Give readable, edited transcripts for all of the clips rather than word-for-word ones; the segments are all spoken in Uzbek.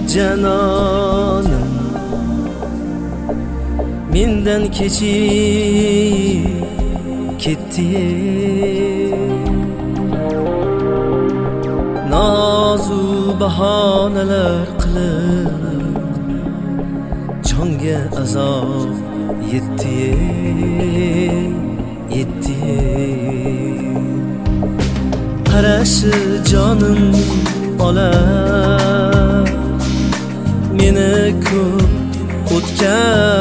canonim mendan kechib ketdi. Nozu bahonalar qilib jonga azob yetdi. Qarashi jonim olar meni ko'p o'tga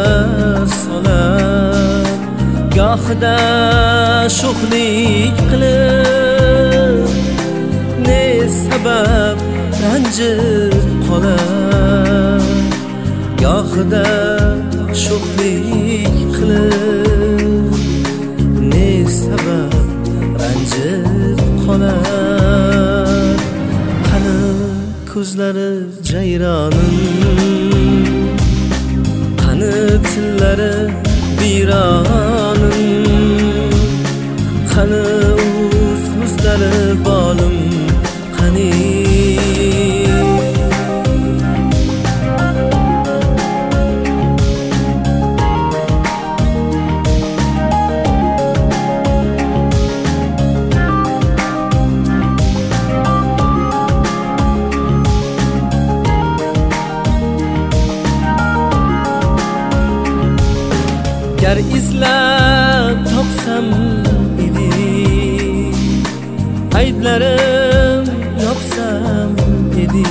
solar. Gohida sho'xlik qilib ne sabab ranjib qolar. Gohida sho'xlik qilib ne sabab ranjib qolar. Qani ko'zlari jayronim, qani tillari bironim, qani u so'zlari bolim, qani gar izlab topsam edi, ayblarim yopsam edi,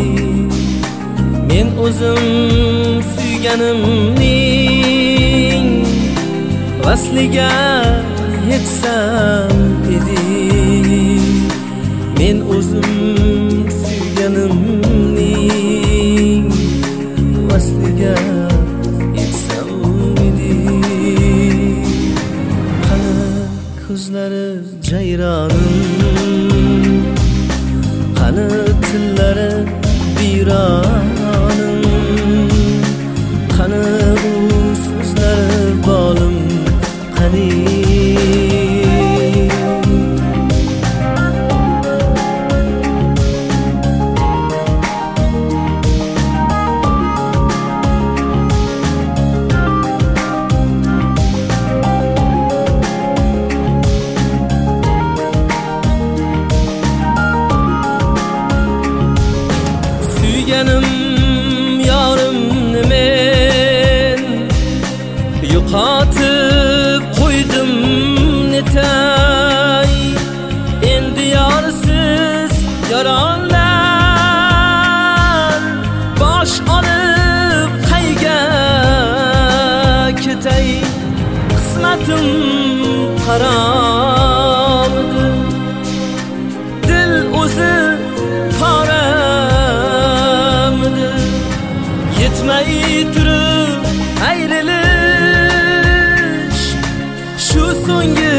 men o'zim suyganimning vasliga yetsam edi. Men o'zim suyganimning vasliga yetsam edi. Ko'zlari jayronim, qani tillari bironim, qani u so'zlari bolim, qani yorimni men yo'qotib qo'ydim netay. Endi yorsiz yoronlar bosh olib qayga ketay. Qismatim qaromidi, dil o'zi yetmay turib ayrilish shu so'nggi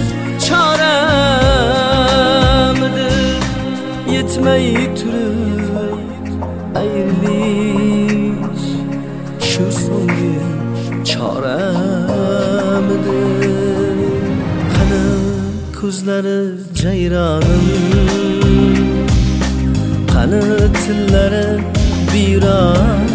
choramdir. Yetmay turib ayrilish shu so'nggi choramdir. Qani ko'zlari jayronim, qani tillari biron